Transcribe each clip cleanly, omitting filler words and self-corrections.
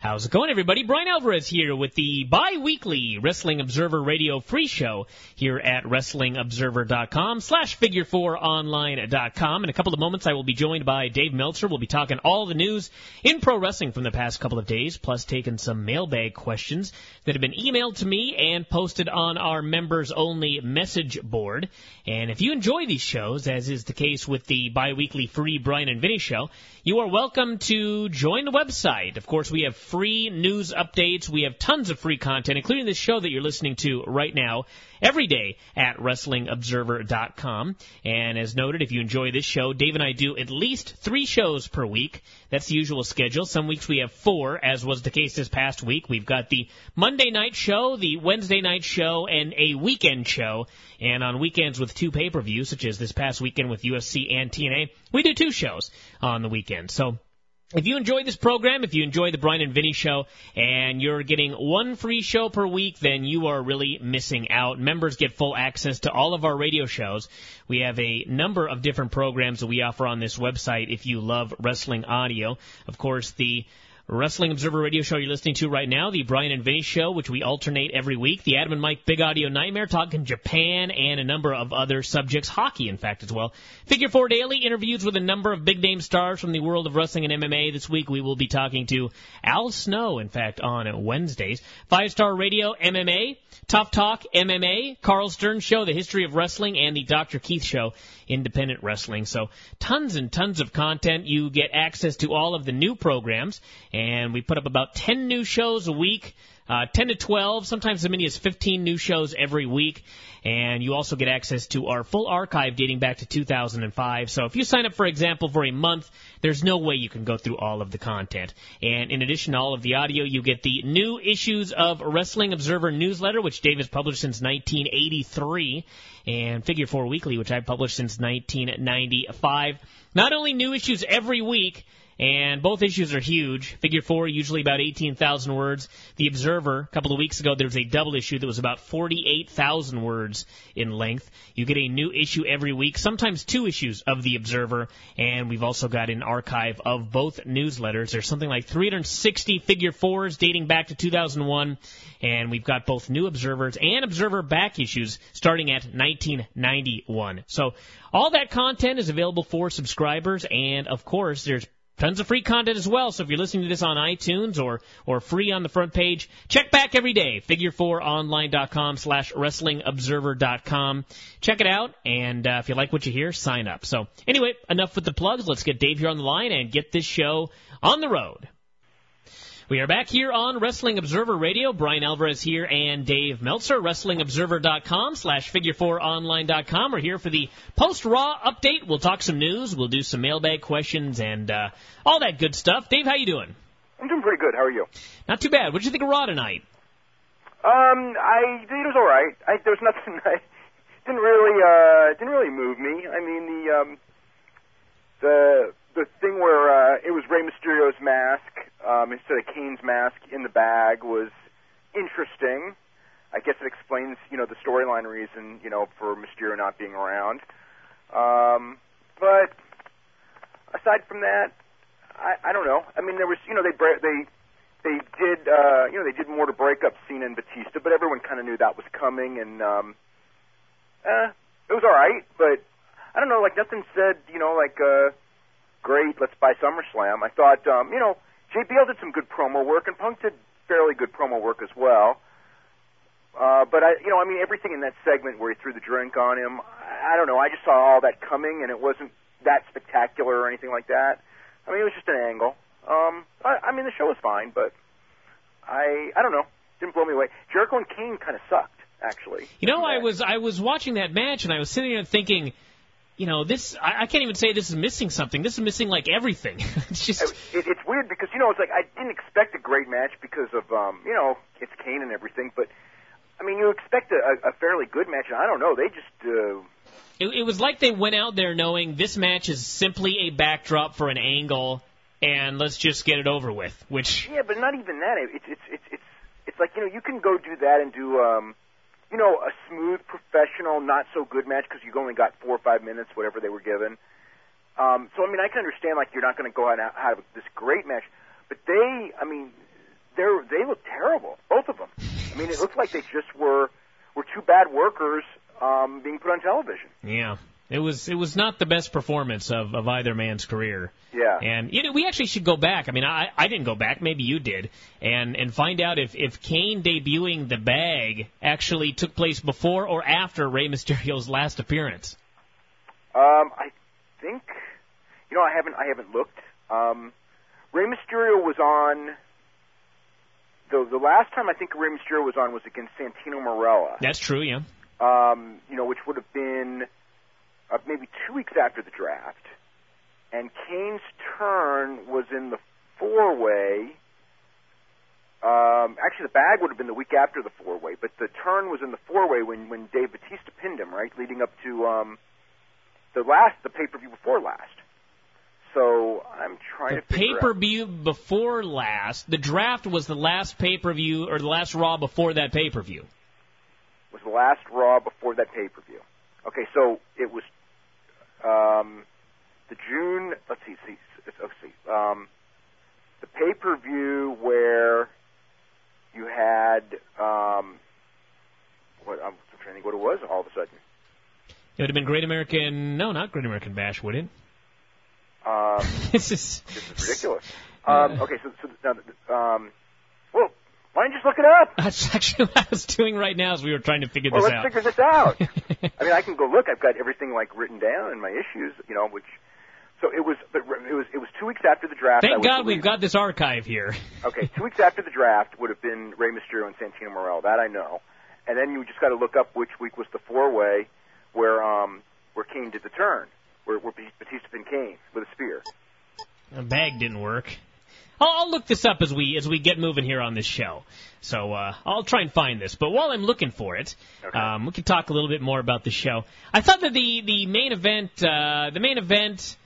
How's it going, everybody? Brian Alvarez here with the bi-weekly Wrestling Observer Radio free show here at WrestlingObserver.com/Figure4Online.com. In a couple of moments, I will be joined by Dave Meltzer. We'll be talking all the news in pro wrestling from the past couple of days, plus taking some mailbag questions that have been emailed to me and posted on our members-only message board. And if you enjoy these shows, as is the case with the bi-weekly free Brian and Vinny show, you are welcome to join the website. Of course, we have free news updates. We have tons of free content, including this show that you're listening to right now, every day at WrestlingObserver.com. And as noted, if you enjoy this show, Dave and I do at least 3 shows per week. That's the usual schedule. Some weeks we have 4, as was the case this past week. We've got the Monday night show, the Wednesday night show, and a weekend show. And on weekends with 2 pay-per-views, such as this past weekend with UFC and TNA, we do 2 shows on the weekend. So if you enjoy this program, if you enjoy the Brian and Vinny show, and you're getting 1 free show per week, then you are really missing out. Members get full access to all of our radio shows. We have a number of different programs that we offer on this website if you love wrestling audio. Of course, the Wrestling Observer Radio show you're listening to right now, the Brian and Vinny show, which we alternate every week, the Adam and Mike Big Audio Nightmare, talking Japan and a number of other subjects, hockey, in fact, as well. Figure 4 Daily, interviews with a number of big-name stars from the world of wrestling and MMA. This week we will be talking to Al Snow, in fact, on Wednesdays. 5-Star Radio, MMA, Tough Talk, MMA, Carl Stern Show, The History of Wrestling, and the Dr. Keith Show, Independent Wrestling. So tons and tons of content. You get access to all of the new programs, and we put up about 10 new shows a week, 10 to 12, sometimes as many as 15 new shows every week. And you also get access to our full archive dating back to 2005. So if you sign up, for example, for a month, there's no way you can go through all of the content. And in addition to all of the audio, you get the new issues of Wrestling Observer newsletter, which Dave has published since 1983, and Figure 4 Weekly, which I've published since 1995. Not only new issues every week, and both issues are huge. Figure 4, usually about 18,000 words. The Observer, a couple of weeks ago, there was a double issue that was about 48,000 words in length. You get a new issue every week, sometimes 2 issues of The Observer, and we've also got an archive of both newsletters. There's something like 360 Figure 4s dating back to 2001, and we've got both new Observers and Observer back issues starting at 1991. So all that content is available for subscribers, and of course, there's tons of free content as well, so if you're listening to this on iTunes or free on the front page, check back every day, Figure4Online.com/WrestlingObserver.com. Check it out, and if you like what you hear, sign up. So anyway, enough with the plugs. Let's get Dave here on the line and get this show on the road. We are back here on Wrestling Observer Radio. Brian Alvarez here and Dave Meltzer, WrestlingObserver.com/Figure4Online.com. We're here for the post-Raw update. We'll talk some news. We'll do some mailbag questions and all that good stuff. Dave, how you doing? I'm doing pretty good. How are you? Not too bad. What did you think of Raw tonight? It was all right. There was nothing. Didn't really move me. I mean, the thing where it was Rey Mysterio's mask instead of Kane's mask in the bag was interesting. I guess it explains, the storyline reason, for Mysterio not being around. But aside from that, I don't know. I mean, there was, they did more to break up Cena and Batista, but everyone kind of knew that was coming, and it was all right. But I don't know, nothing said, great, let's buy SummerSlam. I thought, JBL did some good promo work, and Punk did fairly good promo work as well. But everything in that segment where he threw the drink on him, I don't know. I just saw all that coming, and it wasn't that spectacular or anything like that. I mean, it was just an angle. The show was fine, but I don't know. Didn't blow me away. Jericho and Kane kind of sucked, actually. I was watching that match, and I was sitting there thinking, this, I can't even say this is missing something. This is missing, everything. It's just... It's weird because, I didn't expect a great match because of, it's Kane and everything, but, you expect a fairly good match, and I don't know, they just... It was like they went out there knowing this match is simply a backdrop for an angle, and let's just get it over with, which... Yeah, but not even that. It's like, you can go do that and do... a smooth, professional, not-so-good match because you've only got 4 or 5 minutes, whatever they were given. I can understand, you're not going to go out and have this great match. But they they look terrible, both of them. I mean, it looks like they just were two bad workers being put on television. Yeah. It was not the best performance of either man's career. Yeah. And we actually should go back. I mean, I didn't go back. Maybe you did. And find out if Kane debuting the bag actually took place before or after Rey Mysterio's last appearance. I think, I haven't looked. Rey Mysterio was on. The last time I think Rey Mysterio was on was against Santino Marella. That's true. Yeah. Which would have been maybe 2 weeks after the draft, and Kane's turn was in the four-way. Actually, the bag would have been the week after the four-way, but the turn was in the four-way when Dave Bautista pinned him, right, leading up to the pay-per-view before last. So I'm trying to figure out. Pay-per-view before last. The draft was the last pay-per-view or the last Raw before that pay-per-view. Was the last Raw before that pay-per-view. Okay, so it was the June. Let's see. The pay-per-view where you had what I'm trying to think what it was all of a sudden. It would have been Great American. No, not Great American Bash, would it? This is ridiculous. Okay, so well, why don't you just look it up? That's actually what I was doing right now as we were trying to figure this out. Let's figure this out. I mean, I can go look. I've got everything written down in my issues, which. So it was 2 weeks after the draft. Thank God we've got this archive here. Okay, 2 weeks after the draft would have been Rey Mysterio and Santino Marella. That I know. And then you just got to look up which week was the four-way where Kane did the turn, where Batista pinned Kane with a spear. The bag didn't work. I'll look this up as we get moving here on this show. So I'll try and find this. But while I'm looking for it, okay. We can talk a little bit more about the show. I thought that the main event.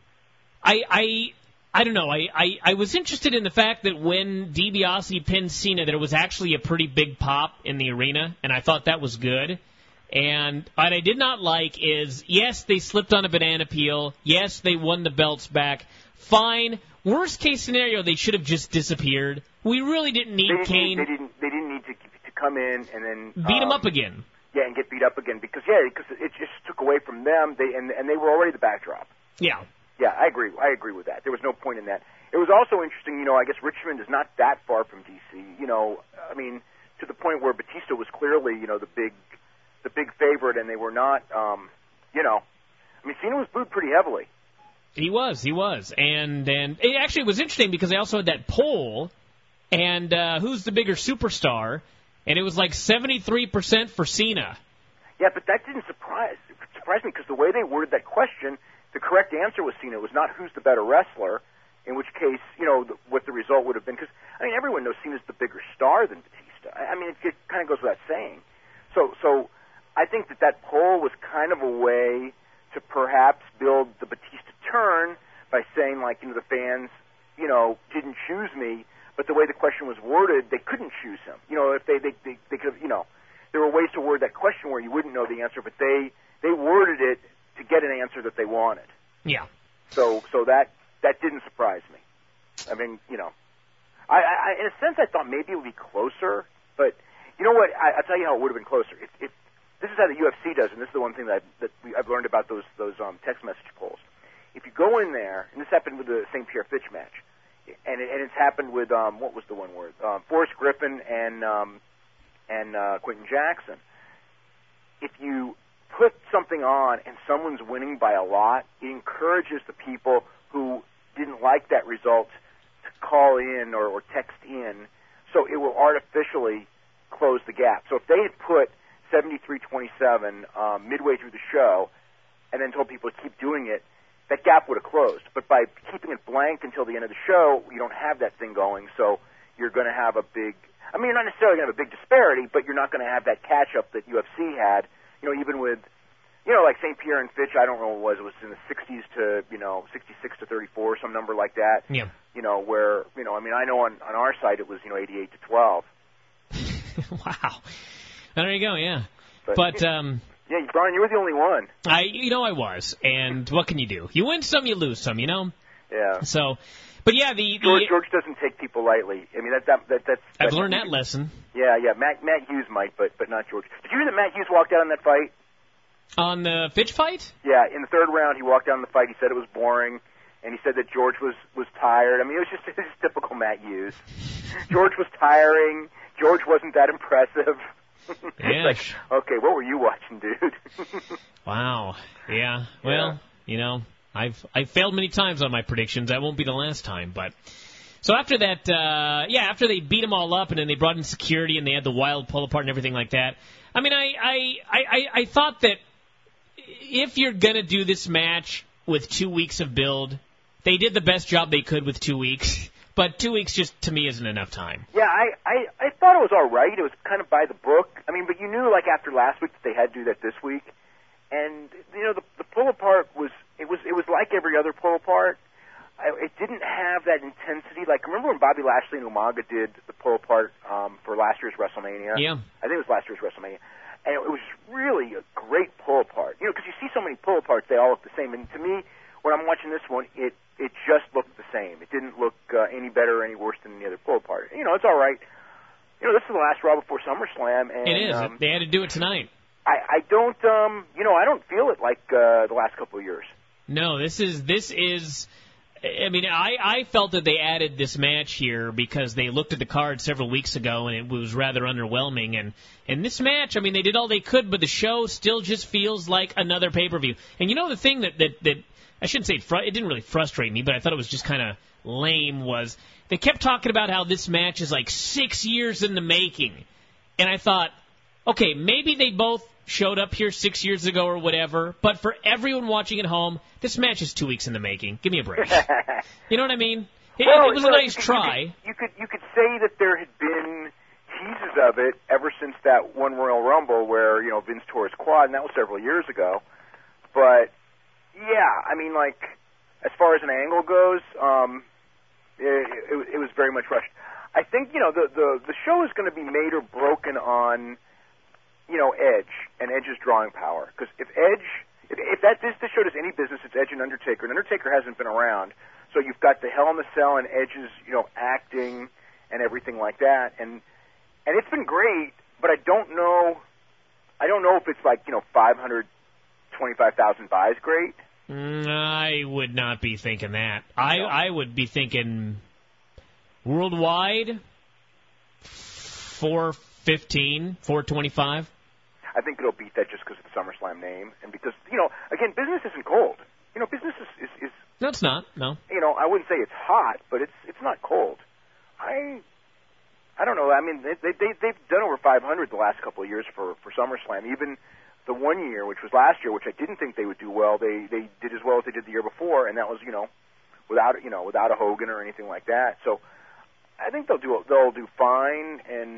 I don't know. I was interested in the fact that when DiBiase pinned Cena, there was actually a pretty big pop in the arena, and I thought that was good. And what I did not like is, yes, they slipped on a banana peel. Yes, they won the belts back. Fine. Worst case scenario, they should have just disappeared. We really didn't need Kane. They didn't need to come in and then beat him up again. Yeah, and get beat up again because it just took away from them. And they were already the backdrop. Yeah. Yeah, I agree with that. There was no point in that. It was also interesting, I guess Richmond is not that far from D.C., I mean, to the point where Batista was clearly, the big favorite, and they were not, I mean, Cena was booed pretty heavily. He was. And it actually was interesting because they also had that poll, and who's the bigger superstar, and it was like 73% for Cena. Yeah, but that didn't surprise me because the way they worded that question, the correct answer was Cena. It was not who's the better wrestler, in which case, what the result would have been. Because, I mean, everyone knows Cena's the bigger star than Batista. I mean, it kind of goes without saying. So I think that poll was kind of a way to perhaps build the Batista turn by saying, the fans, didn't choose me, but the way the question was worded, they couldn't choose him. If they could have, there were ways to word that question where you wouldn't know the answer, but they worded it to get an answer that they wanted. Yeah. So that didn't surprise me. I mean, I in a sense I thought maybe it would be closer, but you know what? I'll tell you how it would have been closer. If this is how the UFC does, and this is the one thing that I've learned about those text message polls. If you go in there, and this happened with the St. Pierre Fitch match, and it's happened with what was the one word? Forrest Griffin and Quentin Jackson. If you put something on and someone's winning by a lot, it encourages the people who didn't like that result to call in or text in, so it will artificially close the gap. So if they had put 73-27 midway through the show and then told people to keep doing it, that gap would have closed. But by keeping it blank until the end of the show, you don't have that thing going, so you're going to have a big, I mean, you're not necessarily going to have a big disparity, but you're not going to have that catch-up that UFC had, even with, like St. Pierre and Fitch, I don't know what it was in the 60s to, 66 to 34, some number like that. Yeah. Where, I mean, I know on our site it was, 88 to 12. Wow. There you go, yeah. But yeah, Brian, you were the only one. I was, and what can you do? You win some, you lose some, Yeah. So, But yeah, George doesn't take people lightly. I mean, that's I've learned that lesson. Yeah. Matt Hughes might, but not George. Did you hear that Matt Hughes walked out on that fight? On the Fitch fight? Yeah, in the third round, he walked out on the fight. He said it was boring, and he said that George was tired. I mean, it was just typical Matt Hughes. George was tiring. George wasn't that impressive. Yeah. Like, okay, what were you watching, dude? Wow. Yeah. Well, I've failed many times on my predictions. That won't be the last time. But so after that, after they beat them all up and then they brought in security and they had the wild pull apart and everything like that. I mean, I thought that if you're gonna do this match with 2 weeks of build, they did the best job they could with 2 weeks. But 2 weeks just, to me, isn't enough time. Yeah, I thought it was all right. It was kind of by the book. I mean, but you knew, like, after last week that they had to do that this week. And, the pull-apart was like every other pull-apart. It didn't have that intensity. Like, remember when Bobby Lashley and Umaga did the pull-apart for last year's WrestleMania? Yeah. I think it was last year's WrestleMania. And it was really a great pull-apart. Because you see so many pull-aparts, they all look the same. And to me, when I'm watching this one, it just looked the same. It didn't look any better or any worse than the other pull-apart. It's all right. This is the last Raw before SummerSlam. And, it is. They had to do it tonight. I don't, I don't feel it like the last couple of years. No, this is. I mean, I felt that they added this match here because they looked at the card several weeks ago and it was rather underwhelming. And this match, I mean, they did all they could, but the show still just feels like another pay-per-view. And the thing that I shouldn't say it didn't really frustrate me, but I thought it was just kind of lame was they kept talking about how this match is like 6 years in the making. And I thought, okay, maybe they both showed up here 6 years ago or whatever, but for everyone watching at home, this match is 2 weeks in the making. Give me a break. You know what I mean? It was a nice try. You could say that there had been teases of it ever since that one Royal Rumble where, Vince tore his quad, and that was several years ago. But, yeah, I mean, like, as far as an angle goes, it was very much rushed. I think, the show is going to be made or broken on Edge and Edge's drawing power. Because if this show does any business, it's Edge and Undertaker. And Undertaker hasn't been around, so you've got the Hell in the Cell and Edge's, acting and everything like that. And it's been great, but I don't know if it's like 525,000 buys great. I would not be thinking that. I would be thinking worldwide 415, 425. I think it'll beat that just because of the SummerSlam name, and because again, business isn't cold. Business is no, it's not. No. I wouldn't say it's hot, but it's not cold. I don't know. I mean, they've done over 500 the last couple of years for SummerSlam. Even the 1 year, which was last year, which I didn't think they would do well, they did as well as they did the year before, and that was without a Hogan or anything like that. So I think they'll do fine, and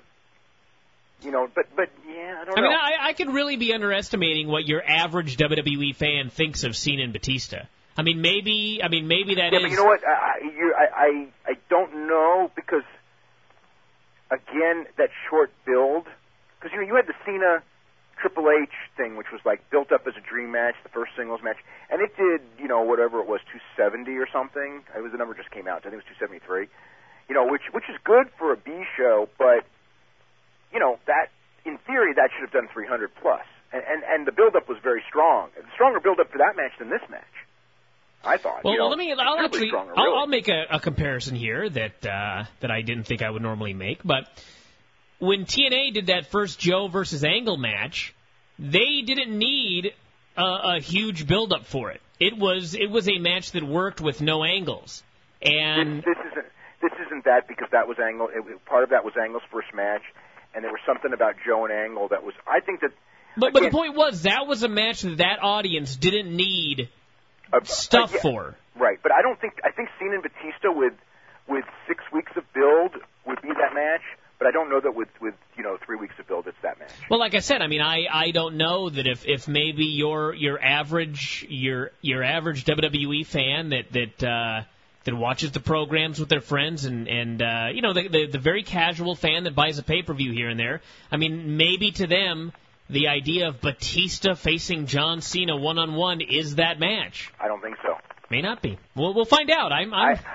but yeah, I don't know. I mean, I could really be underestimating what your average WWE fan thinks of Cena and Batista. I mean, maybe that is. Yeah, but you know what? I don't know because again, that short build, because you had the Cena Triple H thing, which was like built up as a dream match, the first singles match, and it did whatever it was, 270 or something. It was the number just came out. I think it was 273. Which is good for a B show, but that in theory that should have done 300 plus, and the build-up was very strong. A stronger build-up for that match than this match, I thought. Well, I'll make a comparison here that I didn't think I would normally make, but when TNA did that first Joe versus Angle match, they didn't need a huge build-up for it. It was a match that worked with no angles, and this isn't that because that was Angle. Part of that was Angle's first match. And there was something about Joe and Angle that was, I think that... But the point was, that was a match that audience didn't need stuff for. Right, but I think Cena and Batista with 6 weeks of build would be that match, but I don't know that with 3 weeks of build it's that match. Well, like I said, I mean, I don't know that if maybe your average WWE fan that watches the programs with their friends and the very casual fan that buys a pay-per-view here and there. I mean, maybe to them, the idea of Batista facing John Cena one-on-one is that match. I don't think so. May not be. We'll find out. I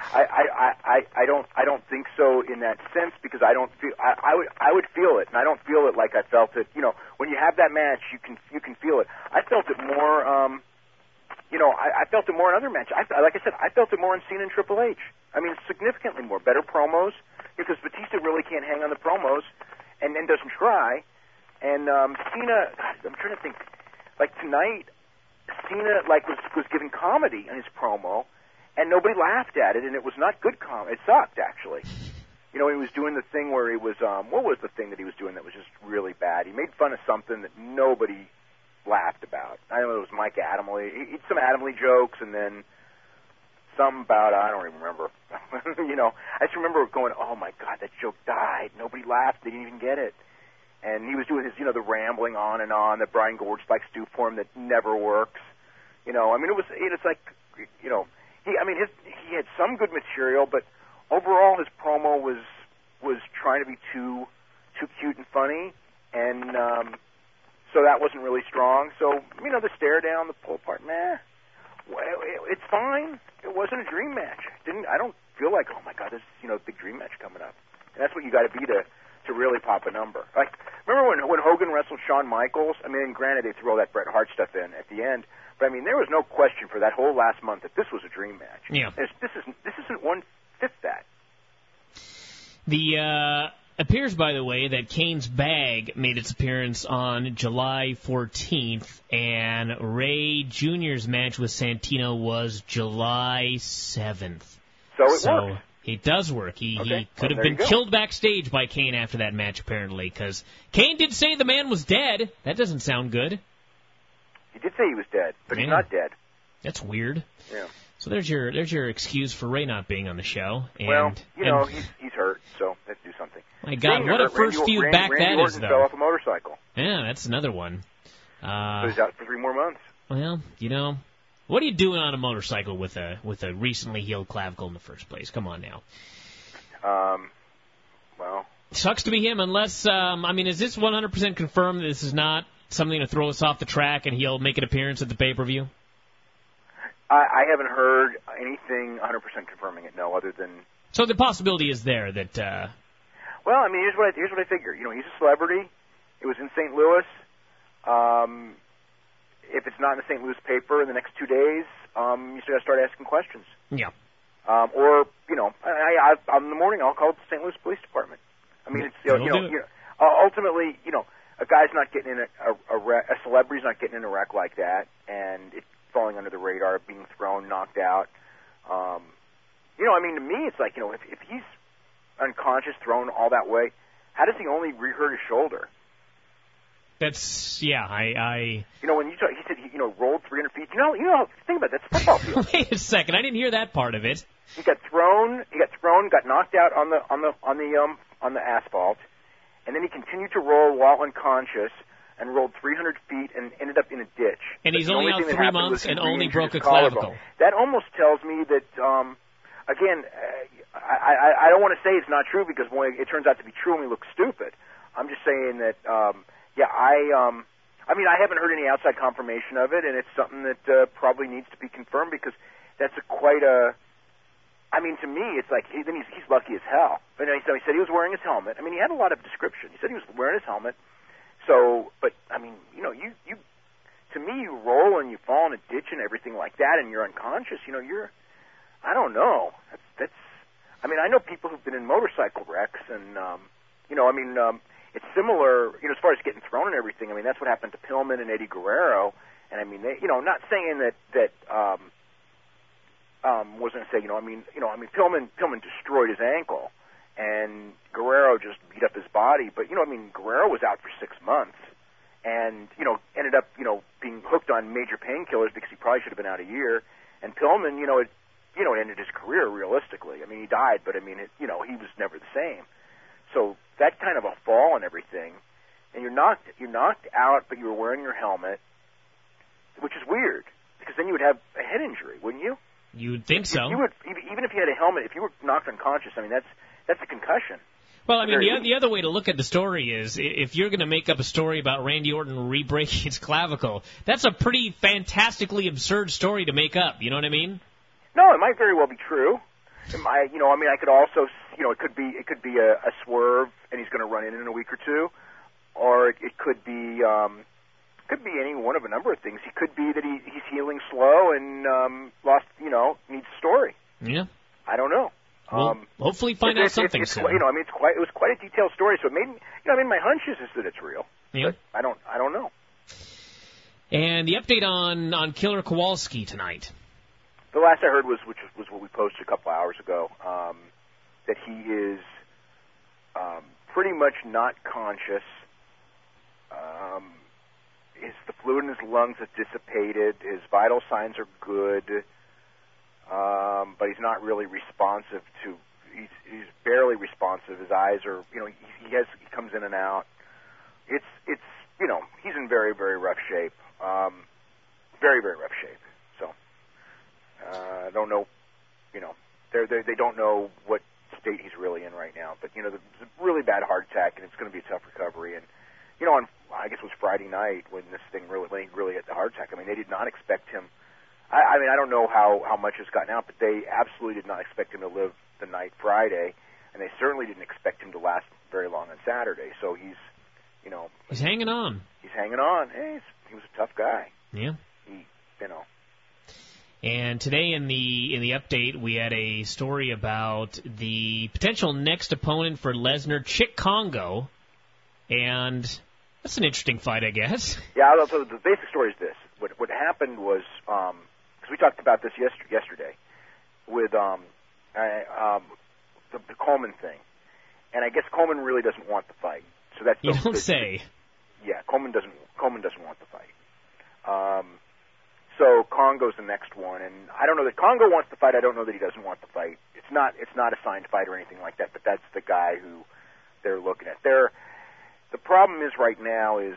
don't think so in that sense, because I don't feel I would feel it, and I don't feel it like I felt it. You know, when you have that match, you can feel it. I felt it more. I felt it more in other matches. Like I said, I felt it more in Cena and Triple H. I mean, significantly more. Better promos, because Batista really can't hang on the promos, and doesn't try. And Cena, I'm trying to think. Like tonight, Cena was giving comedy in his promo, and nobody laughed at it, and it was not good comedy. It sucked, actually. You know, he was doing the thing where he was, what was the thing that he was doing that was just really bad? He made fun of something that nobody laughed about. I know it was Mike Adamle. He had some Adamle jokes, and then some about, I don't even remember. You know, I just remember going, oh my God, that joke died. Nobody laughed. They didn't even get it. And he was doing his, the rambling on and on that Brian Gorge likes to do for him that never works. You know, I mean, it's like, he had some good material, but overall his promo was trying to be too cute and funny, and so that wasn't really strong. So, the stare down, the pull apart, it's fine. It wasn't a dream match. I don't feel like, oh my God, this is, a big dream match coming up. And that's what you got to be to really pop a number. Like, remember when Hogan wrestled Shawn Michaels? I mean, granted, they threw all that Bret Hart stuff in at the end, but I mean, there was no question for that whole last month that this was a dream match. Yeah. This isn't 1/5 that. Appears, by the way, that Kane's bag made its appearance on July 14th, and Ray Jr.'s match with Santino was July 7th. So it works. It does work. He could have been go. killed backstage by Kane after that match, apparently, because Kane did say the man was dead. That doesn't sound good. He did say he was dead, but he's not dead. That's weird. Yeah. So there's your excuse for Ray not being on the show. And, he's hurt, so let's do something. My God, what a first feud back that is, though. Randy Orton fell off a motorcycle. Yeah, that's another one. So he's out for 3 more months. Well, what are you doing on a motorcycle with a recently healed clavicle in the first place? Come on now. Well, sucks to be him, unless is this 100% confirmed that this is not something to throw us off the track and he'll make an appearance at the pay-per-view? I haven't heard anything 100% confirming it. No, other than. So the possibility is there that. Well, I mean, here's what I figure. He's a celebrity. It was in St. Louis. If it's not in the St. Louis paper in the next 2 days, you still got to start asking questions. Yeah. Or in the morning I'll call the St. Louis Police Department. I mean, it's ultimately, a guy's not getting in a celebrity's not getting in a wreck like that, and it's falling under the radar, being thrown, knocked out. To me, it's like, if he's unconscious, thrown all that way, how does he only re-hurt his shoulder? That's, yeah, I when he said he rolled 300 feet. Think about that. That's a football field. Wait a second, I didn't hear that part of it. He got thrown, got knocked out on the asphalt, and then he continued to roll while unconscious and rolled 300 feet and ended up in a ditch. And he's only out 3 months and only broke a clavicle. clavicle. That almost tells me that, again, I don't want to say it's not true because it turns out to be true and we look stupid. I'm just saying that, I haven't heard any outside confirmation of it, and it's something that probably needs to be confirmed because that's to me, it's like he's lucky as hell. But he said he was wearing his helmet. I mean, he had a lot of description. He said he was wearing his helmet. So, but you to me, you roll and you fall in a ditch and everything like that, and you're unconscious. I don't know. That's. I know people who've been in motorcycle wrecks, and it's similar. As far as getting thrown and everything. That's what happened to Pillman and Eddie Guerrero. And they, not saying that. Wasn't to say, Pillman destroyed his ankle, and Guerrero just beat up his body. But Guerrero was out for 6 months, and ended up being hooked on major painkillers because he probably should have been out a year. And Pillman, it ended his career realistically. He died, but he was never the same. So that kind of a fall and everything, and you're knocked out, but you were wearing your helmet, which is weird because then you would have a head injury, wouldn't you? You would think so. You would, even if you had a helmet, if you were knocked unconscious, that's a concussion. Well, the other way to look at the story is if you're going to make up a story about Randy Orton re-breaking his clavicle, that's a pretty fantastically absurd story to make up. You know what I mean? No, it might very well be true. I could also, it could be a swerve, and he's going to run in a week or two, or it could be any one of a number of things. It could be that he's healing slow and needs a story. Yeah. I don't know. Well, hopefully find out something soon. It was quite a detailed story, so it made me, my hunch is that it's real. Yeah. But I don't know. And the update on Killer Kowalski tonight. The last I heard was what we posted a couple hours ago, that he is pretty much not conscious. The fluid in his lungs has dissipated. His vital signs are good, but he's not really responsive to. He's barely responsive. His eyes are, he comes in and out. It's he's in very, very rough shape. Very, very rough shape. So I don't know. They don't know what state he's really in right now. But there's a really bad heart attack, and it's going to be a tough recovery. And I guess it was Friday night when this thing really hit the heart attack. I mean, they did not expect him. I don't know how much has gotten out, but they absolutely did not expect him to live the night Friday, and they certainly didn't expect him to last very long on Saturday. So he's hanging on. He's hanging on. Hey, he was a tough guy. Yeah. And today in the update, we had a story about the potential next opponent for Lesnar, Chick Congo, and that's an interesting fight, I guess. Yeah. So the basic story is this: what happened was, because we talked about this yesterday with the Coleman thing, and I guess Coleman really doesn't want the fight. So that's you don't say. Yeah, Coleman doesn't want the fight. So Congo's the next one, and I don't know that Congo wants the fight. I don't know that he doesn't want the fight. It's not a signed fight or anything like that, but that's the guy who they're looking at. The problem is right now is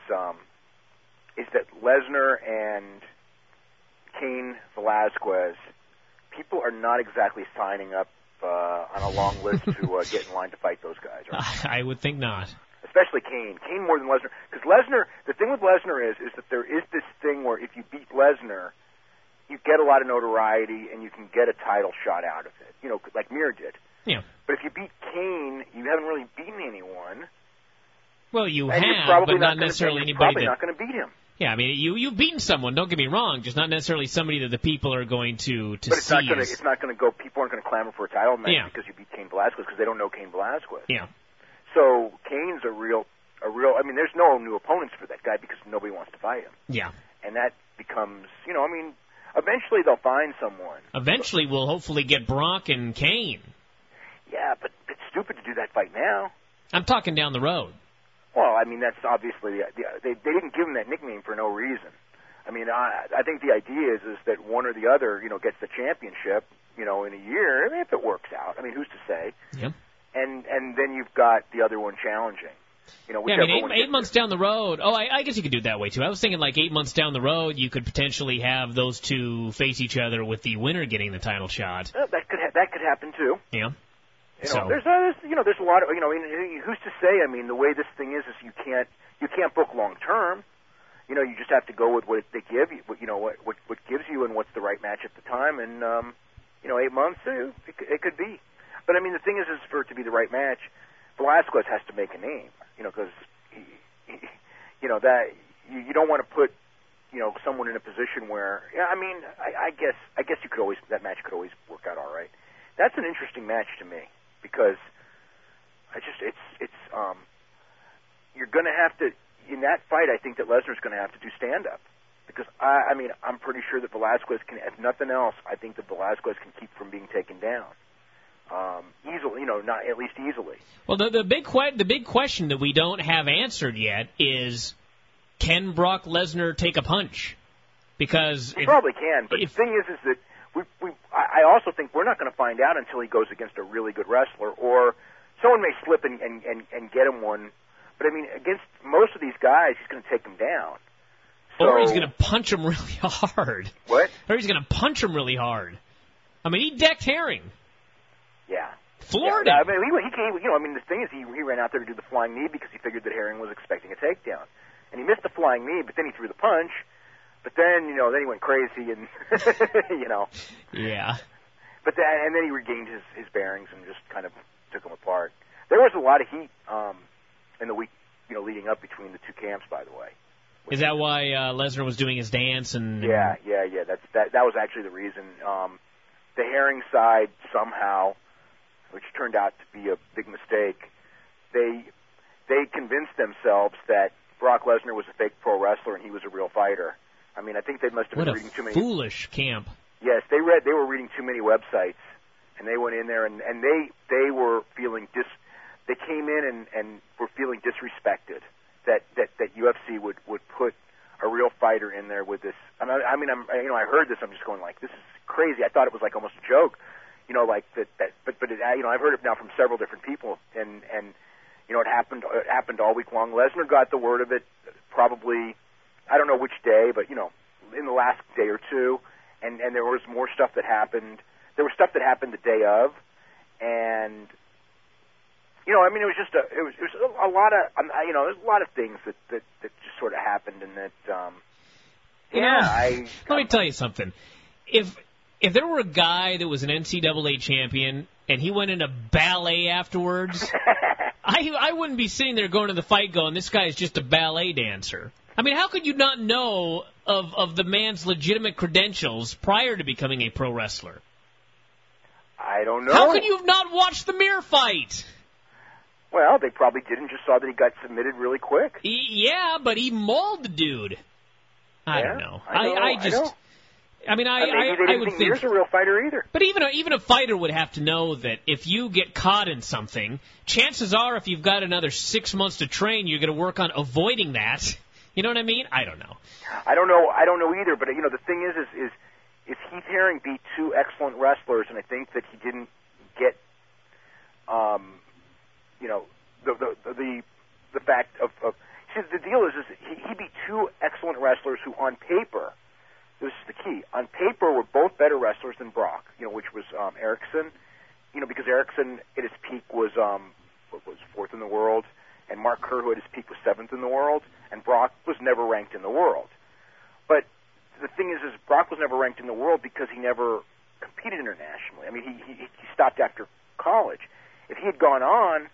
that Lesnar and Cain Velasquez, people are not exactly signing up on a long list to get in line to fight those guys. Right? I would think not. Especially Cain more than Lesnar. Because Lesnar, the thing with Lesnar is that there is this thing where if you beat Lesnar, you get a lot of notoriety and you can get a title shot out of it. Like Mir did. Yeah. But if you beat Cain, you haven't really beaten anyone. Well, you and have, but not necessarily anybody. You're probably not going to beat him. Yeah, I mean, you've beaten someone. Don't get me wrong, just not necessarily somebody that the people are going to But it's seize. It's not going to go. People aren't going to clamor for a title match Yeah. because you beat Cain Velasquez because they don't know Cain Velasquez. Yeah. So Cain's a real. I mean, there's no new opponents for that guy because nobody wants to fight him. Yeah. And that becomes, eventually they'll find someone. Eventually, we'll hopefully get Brock and Kane. Yeah, but it's stupid to do that fight now. I'm talking down the road. Well, I mean, that's obviously they didn't give him that nickname for no reason. I mean, I think the idea is that one or the other, gets the championship, in a year. I mean, if it works out. I mean, who's to say? Yeah. And then you've got the other one challenging. Yeah, I mean, 8 months down the road. Oh, I guess you could do it that way too. I was thinking like 8 months down the road, you could potentially have those two face each other with the winner getting the title shot. That could happen too. Yeah. There's a lot of who's to say? I mean, the way this thing is you can't book long term. You just have to go with what they give you. What gives you and what's the right match at the time. And 8 months it could be. But I mean, the thing is for it to be the right match, Velasquez has to make a name. Because that you don't want to put someone in a position where I guess you could always that match could always work out all right. That's an interesting match to me because you're going to have to in that fight. I think that Lesnar's going to have to do stand up because I'm pretty sure that Velasquez can, if nothing else, I think that Velasquez can keep from being taken down. Easily, not at least easily. Well, the big question that we don't have answered yet is, can Brock Lesnar take a punch? Because he probably can, but the thing is that I also think we're not going to find out until he goes against a really good wrestler, or someone may slip and get him one. But I mean, against most of these guys, he's going to take them down. So, or he's going to punch him really hard. What? Or he's going to punch him really hard. I mean, he decked Herring. Yeah. Floored him. I mean, the thing is, he ran out there to do the flying knee because he figured that Herring was expecting a takedown, and he missed the flying knee. But then he threw the punch. But then, then he went crazy, and Yeah. but and then he regained his bearings and just kind of took them apart. There was a lot of heat in the week, leading up between the two camps. By the way, is that why Lesnar was doing his dance? Yeah. That was actually the reason. The Herring side somehow, which turned out to be a big mistake, they convinced themselves that Brock Lesnar was a fake pro wrestler and he was a real fighter. I mean, I think they must have been reading too many. Foolish camp. Yes, they were reading too many websites, and they went in there and they were feeling they came in and were feeling disrespected that UFC would put a real fighter in there with this. I I heard this. I'm just going like, this is crazy. I thought it was like almost a joke, like that. But I've heard it now from several different people, and it happened all week long. Lesnar got the word of it probably, I don't know which day, but in the last day or two, and there was more stuff that happened. There was stuff that happened the day of, and it was just it was a lot of there's a lot of things that just sort of happened, and that let me tell you something. If there were a guy that was an NCAA champion and he went into ballet afterwards, I wouldn't be sitting there going to the fight going, this guy is just a ballet dancer. I mean, how could you not know of the man's legitimate credentials prior to becoming a pro wrestler? I don't know. How could you have not watched the mirror fight? Well, they probably did and just saw that he got submitted really quick. Yeah, but he mauled the dude. I don't know. I would think Mir's a real fighter either. But even a fighter would have to know that if you get caught in something, chances are if you've got another 6 months to train, you're going to work on avoiding that. You know what I mean? I don't know. I don't know either. But the thing is Heath Herring beat two excellent wrestlers, and I think that he didn't get the fact of see, the deal is he beat two excellent wrestlers who on paper, this is the key, on paper were both better wrestlers than Brock, which was Erickson, because Erickson at his peak was fourth in the world, and Mark Kerr, who at his peak was seventh in the world, and Brock was never ranked in the world. But the thing is Brock was never ranked in the world because he never competed internationally. I mean, he stopped after college. If he had gone on,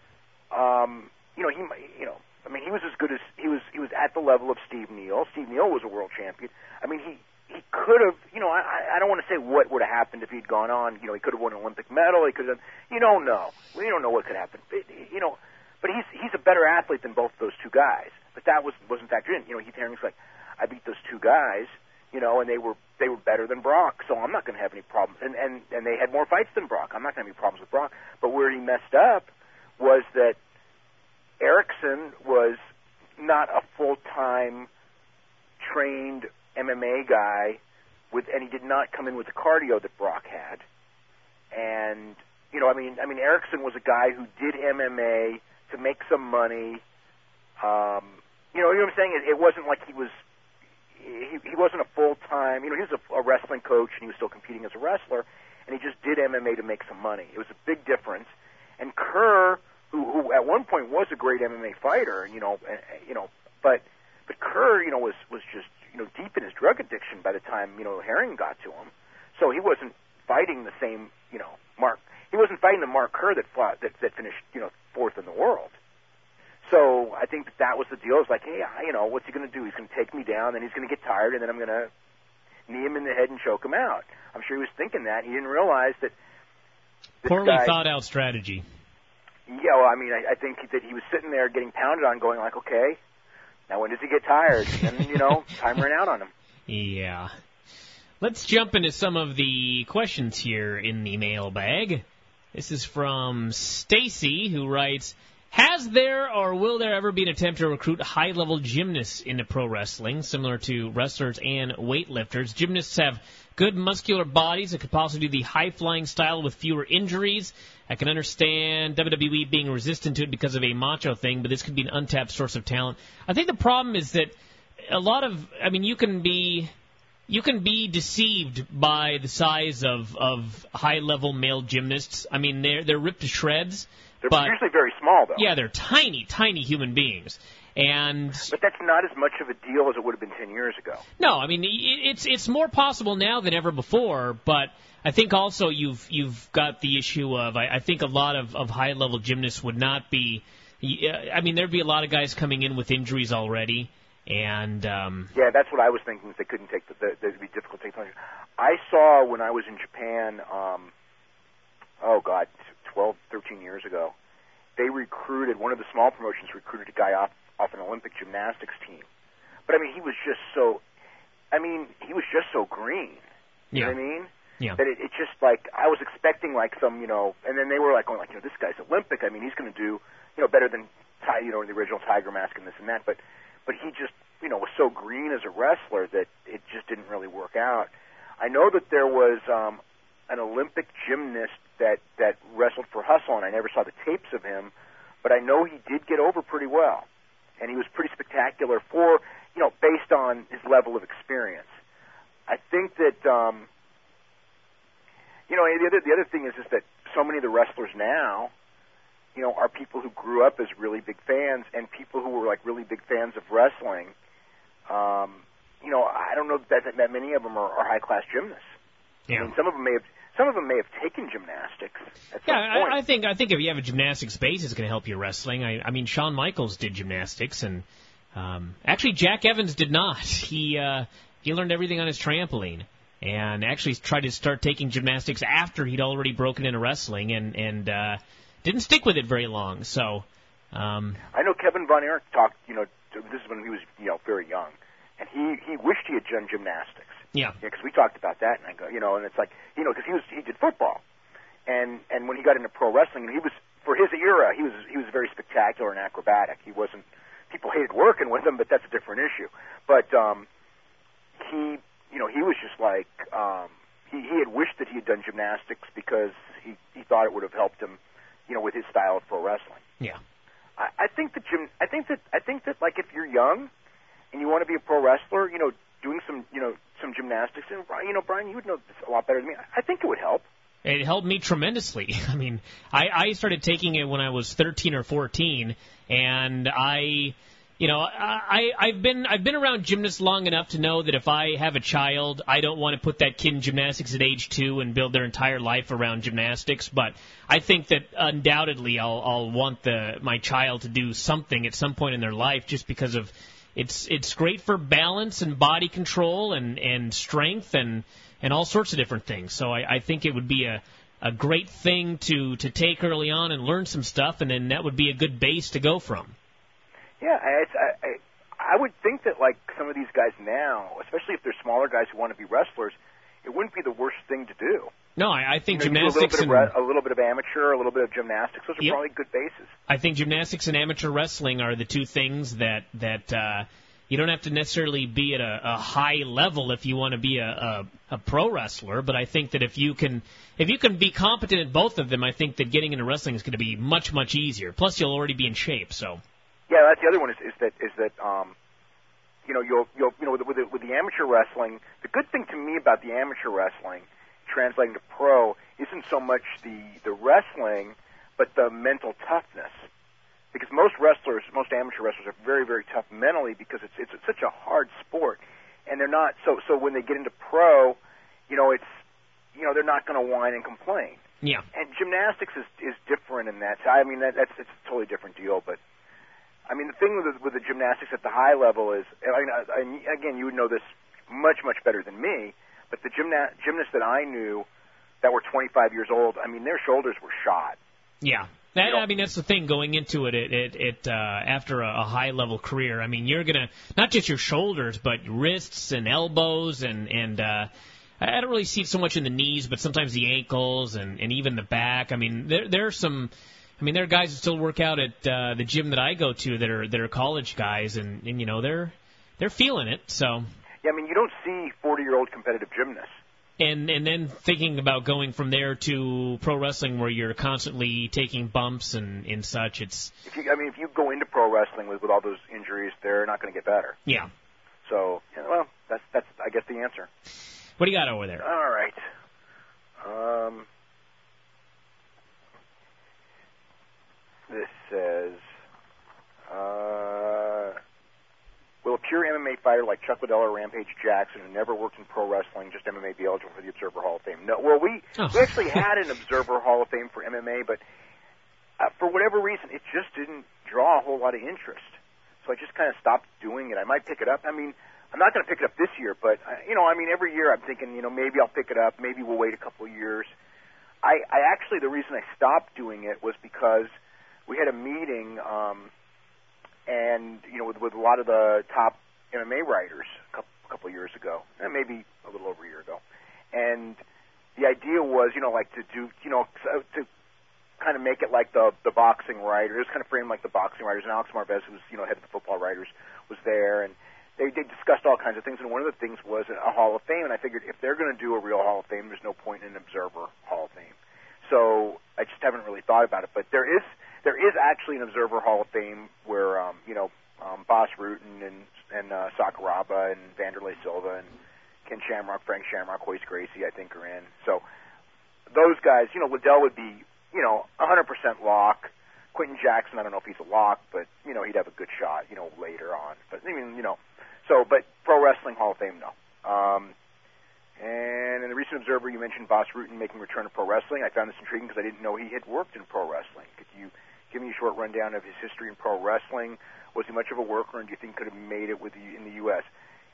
he was as good as he was at the level of Steve Neal. Steve Neal was a world champion. I mean, he could have, I don't want to say what would have happened if he'd gone on. He could have won an Olympic medal. He could have. You don't know. We don't know what could happen. But he's a better athlete than both those two guys. But that wasn't factored in. Heath Herring's like, I beat those two guys, and they were better than Brock, so I'm not going to have any problems. And they had more fights than Brock. I'm not going to have any problems with Brock. But where he messed up was that Erickson was not a full-time trained MMA guy and he did not come in with the cardio that Brock had. And Erickson was a guy who did MMA to make some money. You know what I'm saying? It wasn't like he wasn't a full-time, he was a wrestling coach and he was still competing as a wrestler, and he just did MMA to make some money. It was a big difference. And Kerr, who at one point was a great MMA fighter, but Kerr, was just, deep in his drug addiction by the time, Herring got to him. So he wasn't fighting the same, Mark. He wasn't fighting the Mark Kerr that finished, fourth in the world. So I think that was the deal. It's like, hey, what's he going to do? He's going to take me down, then he's going to get tired, and then I'm going to knee him in the head and choke him out. I'm sure he was thinking that. He didn't realize that. Poorly thought out strategy. Yeah, well, I think that he was sitting there getting pounded on, going like, okay, now when does he get tired? And time ran out on him. Yeah. Let's jump into some of the questions here in the mailbag. This is from Stacy, who writes, has there or will there ever be an attempt to recruit high-level gymnasts into pro wrestling, similar to wrestlers and weightlifters? Gymnasts have good muscular bodies that could possibly do the high-flying style with fewer injuries. I can understand WWE being resistant to it because of a macho thing, but this could be an untapped source of talent. I think the problem is that a lot of, you can be deceived by the size of high-level male gymnasts. They're ripped to shreds. They're usually very small, though. Yeah, they're tiny, tiny human beings. But that's not as much of a deal as it would have been 10 years ago. No, I mean it's more possible now than ever before. But I think also you've got the issue of I think a lot of high level gymnasts would not be. I mean there'd be a lot of guys coming in with injuries already, and yeah, that's what I was thinking. Is they couldn't take it'd be difficult to take the. I saw when I was in Japan. 12, 13 years ago, they recruited one of the small promotions recruited a guy off an Olympic gymnastics team. But I mean, he was just so green. You know what I mean? Yeah. That it just like I was expecting like some, and then they were like going like, this guy's Olympic. I mean, he's going to do, better than the original Tiger Mask and this and that. But he just, was so green as a wrestler that it just didn't really work out. I know that there was an Olympic gymnast that wrestled for Hustle, and I never saw the tapes of him, but I know he did get over pretty well, and he was pretty spectacular for, based on his level of experience. I think that, the other thing is that so many of the wrestlers now, are people who grew up as really big fans, and people who were like really big fans of wrestling. I don't know that many of them are high class gymnasts. Yeah. I mean, some of them may have taken gymnastics at some point. I think if you have a gymnastics base, it's going to help you wrestling. I mean, Shawn Michaels did gymnastics, and actually Jack Evans did not. He learned everything on his trampoline, and actually tried to start taking gymnastics after he'd already broken into wrestling, and didn't stick with it very long. So I know Kevin Von Erich talked. This is when he was very young, and he wished he had done gymnastics. Yeah, because we talked about that, and I go, and it's like, because he did football, and when he got into pro wrestling, he was, for his era, he was very spectacular and acrobatic. He wasn't, people hated working with him, but that's a different issue. But he was just like, he had wished that he had done gymnastics because he thought it would have helped him, with his style of pro wrestling. Yeah, I think that like if you're young and you want to be a pro wrestler, doing some gymnastics, and Brian, you would know this a lot better than me. I think it would help. It helped me tremendously. I mean, I started taking it when I was 13 or 14, and I've been around gymnasts long enough to know that if I have a child, I don't want to put that kid in gymnastics at age 2 and build their entire life around gymnastics. But I think that undoubtedly I'll want my child to do something at some point in their life, just because of it's great for balance and body control and strength and all sorts of different things. So I think it would be a great thing to take early on and learn some stuff, and then that would be a good base to go from. Yeah, I would think that like some of these guys now, especially if they're smaller guys who want to be wrestlers, it wouldn't be the worst thing to do. No, I think gymnastics a little bit of amateur, a little bit of gymnastics. Those are probably good bases. I think gymnastics and amateur wrestling are the two things that you don't have to necessarily be at a high level if you want to be a pro wrestler. But I think that if you can be competent at both of them, I think that getting into wrestling is going to be much, much easier. Plus, you'll already be in shape. So. Yeah, that's the other one. Is that with the amateur wrestling, the good thing to me about the amateur wrestling translating to pro isn't so much the wrestling, but the mental toughness. Because most amateur wrestlers are very, very tough mentally because it's such a hard sport, and they're not so when they get into pro, they're not going to whine and complain. Yeah. And gymnastics is different in that. I mean, it's a totally different deal, but. I mean, the thing with the gymnastics at the high level is, again, you would know this much, much better than me, but the gymnasts that I knew that were 25 years old, I mean, their shoulders were shot. Yeah. I mean, that's the thing going into it after a high-level career. I mean, you're going to, not just your shoulders, but wrists and elbows and I don't really see it so much in the knees, but sometimes the ankles and even the back. I mean, there are some... I mean, there are guys who still work out at the gym that I go to that are college guys, and they're feeling it. So yeah, I mean, you don't see 40-year-old competitive gymnasts. And then thinking about going from there to pro wrestling, where you're constantly taking bumps and such. If you go into pro wrestling with all those injuries, they're not going to get better. Yeah. So well, that's I guess the answer. What do you got over there? All right. This says, will a pure MMA fighter like Chuck Liddell or Rampage Jackson, who never worked in pro wrestling, just MMA, be eligible for the Observer Hall of Fame? No. Well, we actually had an Observer Hall of Fame for MMA, but for whatever reason, it just didn't draw a whole lot of interest. So I just kind of stopped doing it. I might pick it up. I mean, I'm not going to pick it up this year, but, every year I'm thinking, maybe I'll pick it up. Maybe we'll wait a couple of years. I actually, the reason I stopped doing it was because we had a meeting, and, with a lot of the top MMA writers a couple of years ago, maybe a little over a year ago. And the idea was, to kind of make it like the boxing writers. It was kind of framed like the boxing writers. And Alex Marvez, who's, head of the football writers, was there. And they discussed all kinds of things. And one of the things was a Hall of Fame. And I figured if they're going to do a real Hall of Fame, there's no point in an Observer Hall of Fame. So I just haven't really thought about it. But there is actually an Observer Hall of Fame where, Bas Rutten and Sakuraba and Vanderlei Silva and Ken Shamrock, Frank Shamrock, Royce Gracie, I think, are in. So those guys, Liddell would be, 100% lock. Quentin Jackson, I don't know if he's a lock, but, he'd have a good shot, later on. But, but Pro Wrestling Hall of Fame, no. And in the recent Observer, you mentioned Bas Rutten making a return to pro wrestling. I found this intriguing because I didn't know he had worked in pro wrestling. Could you give me a short rundown of his history in pro wrestling? Was he much of a worker, and do you think could have made it in the U.S.?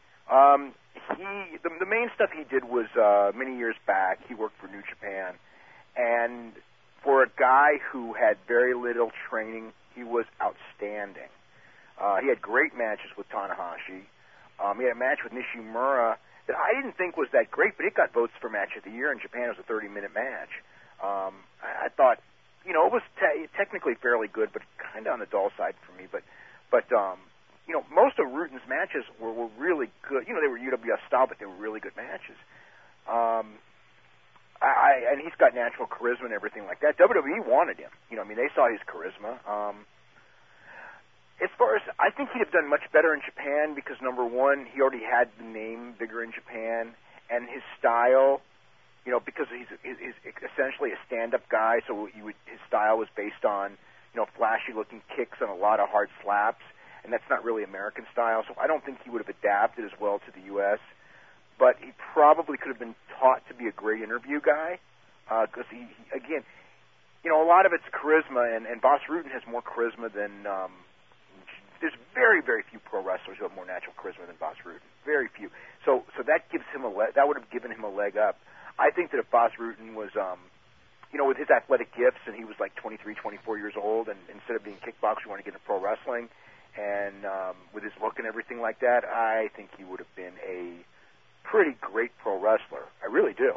The main stuff he did was many years back. He worked for New Japan, and for a guy who had very little training, he was outstanding. He had great matches with Tanahashi. He had a match with Nishimura that I didn't think was that great, but it got votes for Match of the Year in Japan. It was a 30-minute match. I thought, it was technically fairly good, but kind of on the dull side for me. But most of Rutten's matches were really good. They were UWF style, but they were really good matches. And he's got natural charisma and everything like that. WWE wanted him. They saw his charisma. As far as, I think he'd have done much better in Japan because, number one, he already had the name bigger in Japan, and his style, because he's essentially a stand-up guy, so his style was based on, flashy-looking kicks and a lot of hard slaps, and that's not really American style, so I don't think he would have adapted as well to the U.S., but he probably could have been taught to be a great interview guy, because he, again, a lot of it's charisma, and Bas Rutten has more charisma than, there's very, very few pro wrestlers who have more natural charisma than Bas Rutten. Very few. So that gives him that would have given him a leg up. I think that if Bas Rutten was, with his athletic gifts, and he was like 23, 24 years old, and instead of being kickboxer, he wanted to get into pro wrestling, and with his look and everything like that, I think he would have been a pretty great pro wrestler. I really do.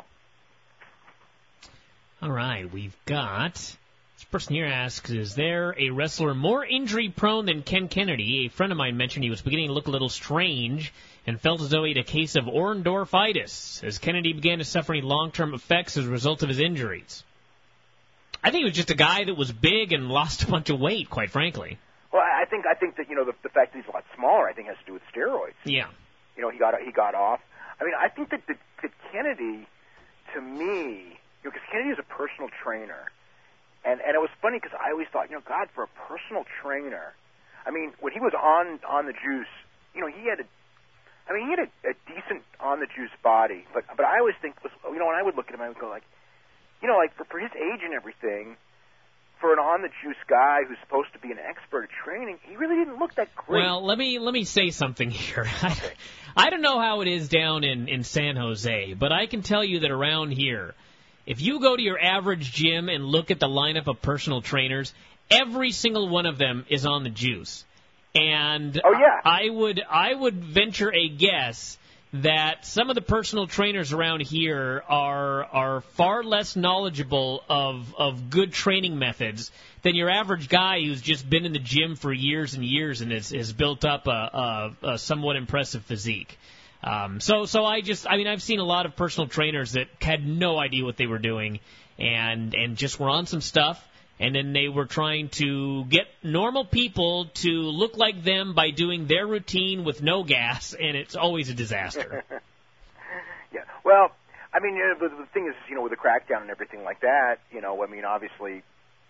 All right, we've got... This person here asks, is there a wrestler more injury-prone than Ken Kennedy? A friend of mine mentioned he was beginning to look a little strange and felt as though he had a case of Orndorff-itis as Kennedy began to suffer any long-term effects as a result of his injuries. I think he was just a guy that was big and lost a bunch of weight, quite frankly. Well, I think that, the fact that he's a lot smaller, I think has to do with steroids. Yeah. He got off. I mean, I think that Kennedy, to me, because Kennedy is a personal trainer, and it was funny because I always thought, God, for a personal trainer, I mean, when he was on the juice, he had a decent on the juice body, but I always think, when I would look at him, I would go like for his age and everything, for an on the juice guy who's supposed to be an expert at training, he really didn't look that great. Well, let me say something here. Okay. I don't know how it is down in San Jose, but I can tell you that around here, if you go to your average gym and look at the lineup of personal trainers, every single one of them is on the juice. And I would venture a guess that some of the personal trainers around here are far less knowledgeable of good training methods than your average guy who's just been in the gym for years and years and has built up a somewhat impressive physique. So I've seen a lot of personal trainers that had no idea what they were doing and just were on some stuff, and then they were trying to get normal people to look like them by doing their routine with no gas, and it's always a disaster. Yeah. Well, I mean, the thing is, with the crackdown and everything like that, I mean, obviously,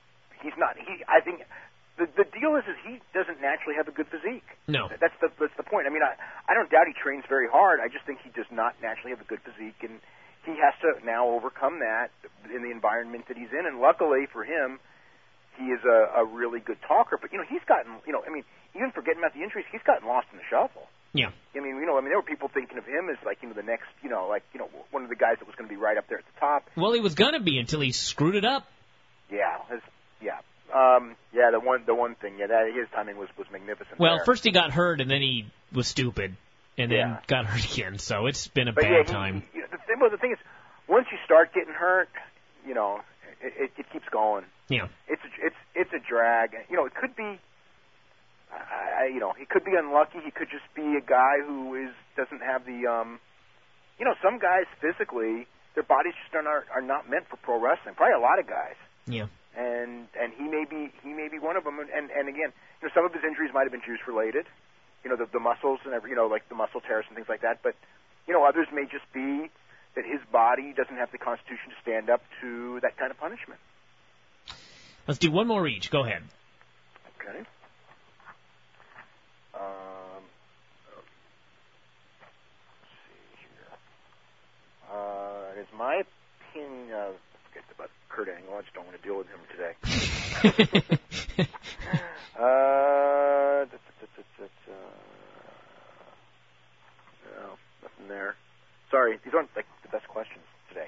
he's not. I think the deal is he doesn't naturally have a good physique. No. That's the point. I mean, I don't doubt he trains very hard. I just think he does not naturally have a good physique, and he has to now overcome that in the environment that he's in. And luckily for him, he is a really good talker. But he's gotten I mean, even forgetting about the injuries, he's gotten lost in the shuffle. Yeah. I mean, there were people thinking of him as like, the next, one of the guys that was going to be right up there at the top. Well, he was going to be until he screwed it up. Yeah. The one thing, that his timing was magnificent. Well, there. first he got hurt, and then he was stupid, and then got hurt again. So it's been a bad time. The thing is, once you start getting hurt, it keeps going. Yeah. It's a drag. It could be. He could be unlucky. He could just be a guy who doesn't have the. Some guys physically, their bodies just are not meant for pro wrestling. Probably a lot of guys. Yeah. And he may be one of them. And again, some of his injuries might have been juice related. The muscles and like the muscle tears and things like that. But others may just be that his body doesn't have the constitution to stand up to that kind of punishment. Let's do one more each. Go ahead. Okay. Let's see here. It's my opinion. Forget about Kurt Angle. I just don't want to deal with him today. No, nothing there. Sorry, these aren't like the best questions today.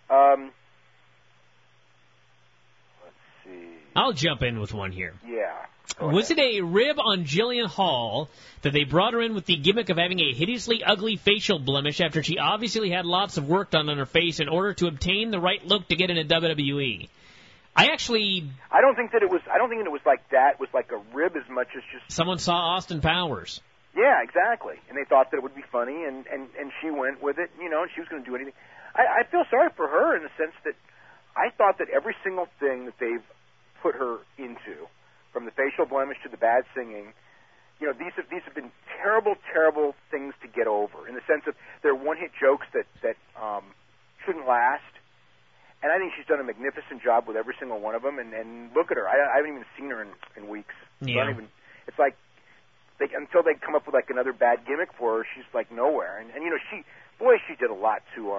Let's see. I'll jump in with one here. Yeah. Was it a rib on Jillian Hall that they brought her in with the gimmick of having a hideously ugly facial blemish after she obviously had lots of work done on her face in order to obtain the right look to get into WWE? I don't think it was like that. It was like a rib as much as just someone saw Austin Powers. Yeah, exactly. And they thought that it would be funny, and she went with it, and she was going to do anything. I feel sorry for her in the sense that I thought that every single thing that they've put her into, from the facial blemish to the bad singing, these have been terrible, terrible things to get over, in the sense of they're one-hit jokes that shouldn't last. And I think she's done a magnificent job with every single one of them. And look at her. I haven't even seen her in weeks. Yeah. It's like until they come up with like another bad gimmick for her, she's like nowhere. And she did a lot to.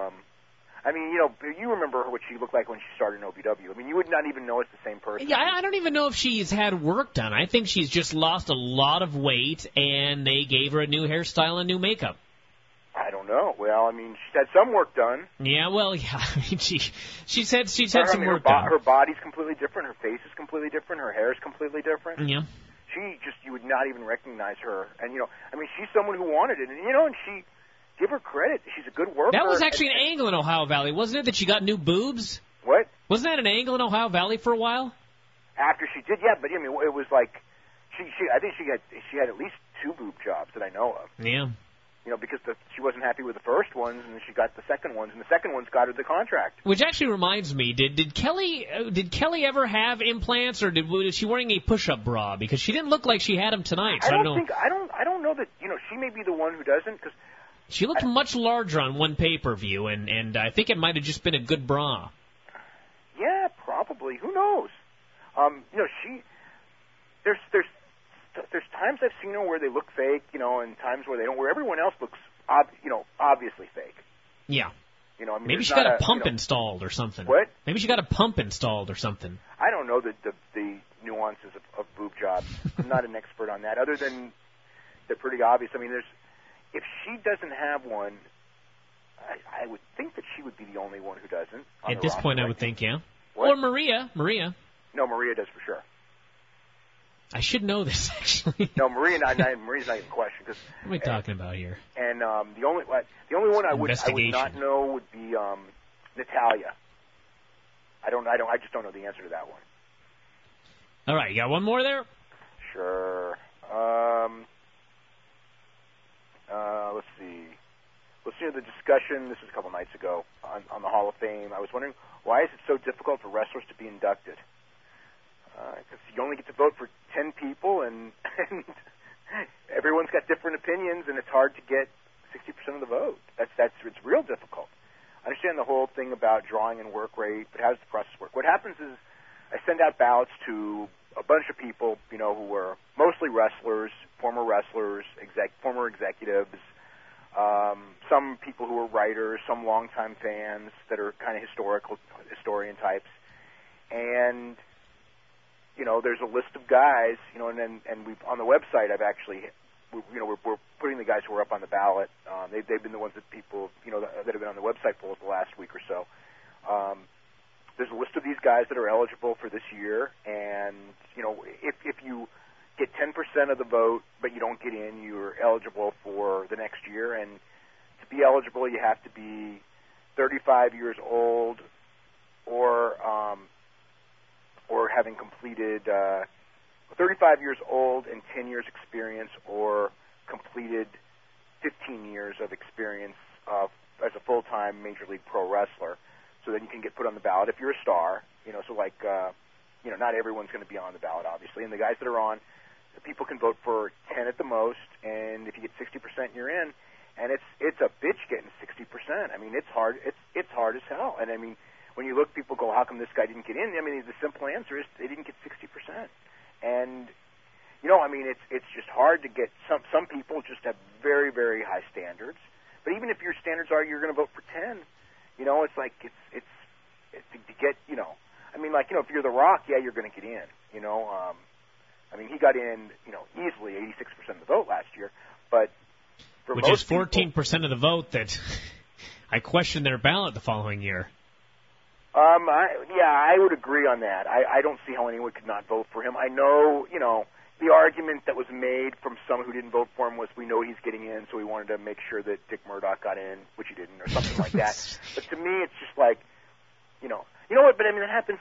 You remember what she looked like when she started in OVW. I mean, you would not even know it's the same person. Yeah, I don't even know if she's had work done. I think she's just lost a lot of weight, and they gave her a new hairstyle and new makeup. I don't know. Well, I mean, she's had some work done. Yeah, well, yeah. I mean, she's had some work done. Her body's completely different. Her face is completely different. Her hair is completely different. Yeah. You would not even recognize her. And, she's someone who wanted it. And, she, give her credit. She's a good worker. That was actually an angle in Ohio Valley, wasn't it, that she got new boobs? What? Wasn't that an angle in Ohio Valley for a while? After she did, yeah. But, it was like, I think she had at least 2 boob jobs that I know of. Yeah. Because she wasn't happy with the first ones, and then she got the second ones, and the second ones got her the contract. Which actually reminds me, did Kelly ever have implants, or was she wearing a push-up bra? Because she didn't look like she had them tonight. So I don't know that. She may be the one who doesn't, because she looked much larger on one pay-per-view, and I think it might have just been a good bra. Yeah, probably. Who knows? There's times I've seen her where they look fake, and times where they don't, where everyone else looks, obviously fake. Yeah. Maybe she got a pump installed or something. What? Maybe she got a pump installed or something. I don't know the nuances of boob jobs. I'm not an expert on that, other than they're pretty obvious. I mean, if she doesn't have one, I would think that she would be the only one who doesn't. At this point, I would think, yeah. What? Or Maria. No, Maria does for sure. I should know this, actually. No, Maria's not even a question. Cause, what are we talking about here? And the only one I would not know would be Natalia. I just don't know the answer to that one. All right, you got one more there? Sure. Let's see. Listening to the discussion, this was a couple nights ago, on the Hall of Fame, I was wondering, why is it so difficult for wrestlers to be inducted? Because you only get to vote for 10 people, and everyone's got different opinions, and it's hard to get 60% of the vote. It's real difficult. I understand the whole thing about drawing and work rate, but how does the process work? What happens is a send out ballots to a bunch of people, you know, who were mostly wrestlers, former executives, some people who are writers, some longtime fans that are kind of historian types, and you know, there's a list of guys, you know, and we've on the website. We're putting the guys who are up on the ballot. They've been the ones that people, you know, that have been on the website for the last week or so. There's a list of these guys that are eligible for this year, and you know, if you get 10% of the vote, but you don't get in, you're eligible for the next year. And to be eligible, you have to be 35 years old, or having completed 35 years old and 10 years experience, or completed 15 years of experience as a full-time Major League Pro wrestler. So then you can get put on the ballot if you're a star. You know, so like, you know, not everyone's going to be on the ballot, obviously. And the guys that are on, the people can vote for 10 at the most, and if you get 60%, you're in. And it's a bitch getting 60%. I mean, it's hard. It's hard as hell. And I mean, when you look, people go, how come this guy didn't get in? I mean, the simple answer is they didn't get 60%. And you know, I mean, it's just hard to get. Some people just have very, very high standards. But even if your standards are you're going to vote for 10, you know, it's like it's to get, you know, I mean, like, you know, if you're The Rock, yeah, you're going to get in. You know, I mean, he got in, you know, easily 86% of the vote last year, but for which most is 14% of the vote that I questioned their ballot the following year. I would agree on that. I don't see how anyone could not vote for him. I know, you know, the argument that was made from some who didn't vote for him was, we know he's getting in, so we wanted to make sure that Dick Murdoch got in, which he didn't, or something like that. But to me, it's just like, you know what? But I mean, that happens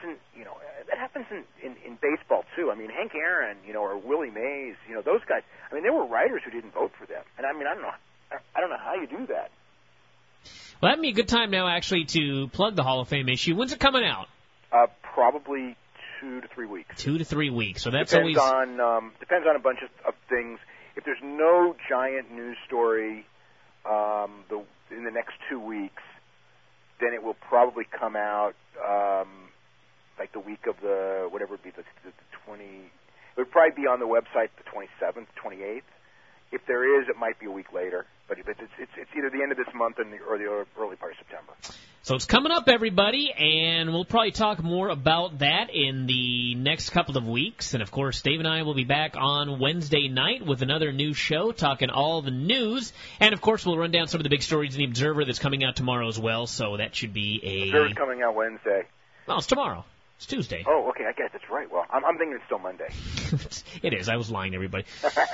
in baseball too. I mean, Hank Aaron, you know, or Willie Mays, you know, those guys. I mean, there were writers who didn't vote for them, and I mean, I don't know how you do that. Well, that'd be a good time now, actually, to plug the Hall of Fame issue. When's it coming out? Probably 2 to 3 weeks. 2 to 3 weeks. So that's depends on a bunch of things. If there's no giant news story in the next 2 weeks, then it will probably come out like the week of the whatever it be, the 20. It would probably be on the website the 27th, 28th. If there is, it might be a week later. But it's either the end of this month or the early part of September. So it's coming up, everybody, and we'll probably talk more about that in the next couple of weeks. And, of course, Dave and I will be back on Wednesday night with another new show talking all the news. And, of course, we'll run down some of the big stories in the Observer that's coming out tomorrow as well. So that should be a... Observer's coming out Wednesday. Well, it's tomorrow. It's Tuesday. Oh, okay, I guess that's right. Well, I'm thinking it's still Monday. It is. I was lying to everybody.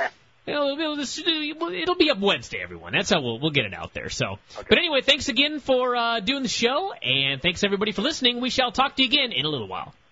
It'll be up Wednesday, everyone. That's how we'll get it out there. So, okay. But anyway, thanks again for doing the show, and thanks everybody for listening. We shall talk to you again in a little while.